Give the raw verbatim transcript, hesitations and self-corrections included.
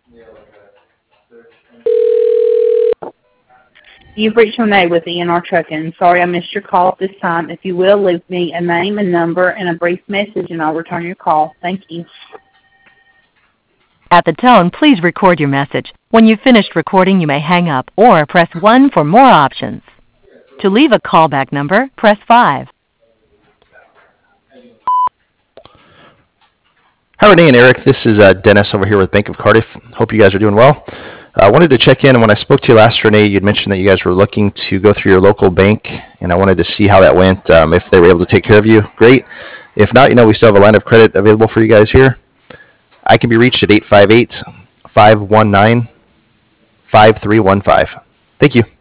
You've reached Renee with E N R Trucking. Sorry I missed your call at this time. If you will, leave me a name and number and a brief message, and I'll return your call. Thank you. At the tone, please record your message. When you've finished recording, you may hang up or press one for more options. To leave a callback number, press five. Hi, Renee and Eric. This is uh, Dennis over here with Bank of Cardiff. Hope you guys are doing well. I uh, wanted to check in, and when I spoke to you last, Renee, you'd mentioned that you guys were looking to go through your local bank, and I wanted to see how that went. Um, if they were able to take care of you, great. If not, you know, we still have a line of credit available for you guys here. I can be reached at eight five eight, five one nine, five three one five. Thank you.